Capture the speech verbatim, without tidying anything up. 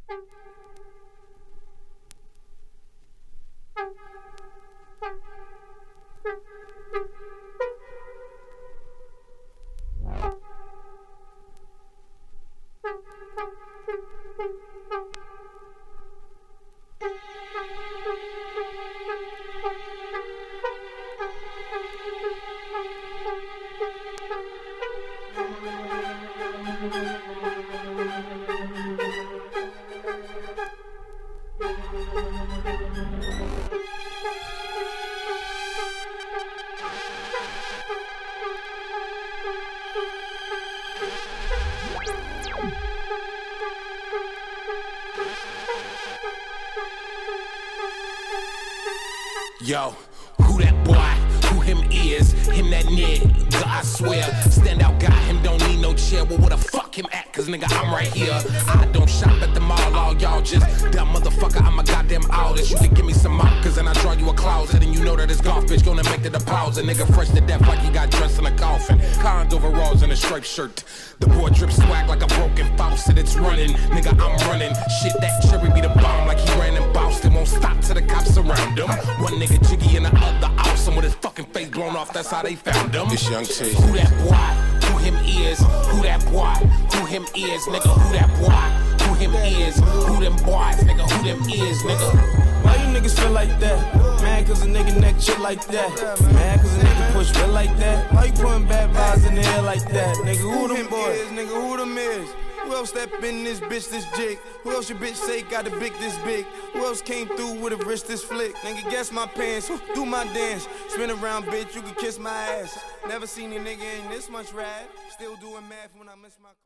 Yo, who that boy? Who him is? Him that nigga, I swear. Stand out guy, him don't need no chair. Well, where the fuck him at? Cause nigga, I'm right here. I don't shop at the mall, all y'all just dumb motherfucker. I'm a goddamn artist. You can give me some mop, cause then I draw you a closet. And you know that this golf bitch gonna make the deposit. Nigga fresh to death like he got dressed in a coffin. Cons overalls and a striped shirt. The boy drip swag like a broken faucet. It's running, nigga, I'm running. Shit, that cherry be the bomb like he ran in Boston. Won't stop till the cops surround him. One nigga jiggy and the other awesome with his fucking face blown off. That's how they found him. It's Young T. Who that boy? Who him is? Who that boy? Who him is? Nigga, who that boy? Who him is? Who them boys? Nigga, who them is? Nigga. Why you niggas feel like that? Mad cause a nigga neck shit like that. Mad cause a nigga push real like that. Why you putting bad vibes in the air like that? Nigga, who them boys? Is, nigga, who them is? Who else step in this bitch this jig? Who else your bitch say got a big this big? Who else came through with a wrist this flick? Nigga, guess my pants, do my dance. Spin around, bitch, you can kiss my ass. Never seen a nigga in this much rad. Still doing math when I miss my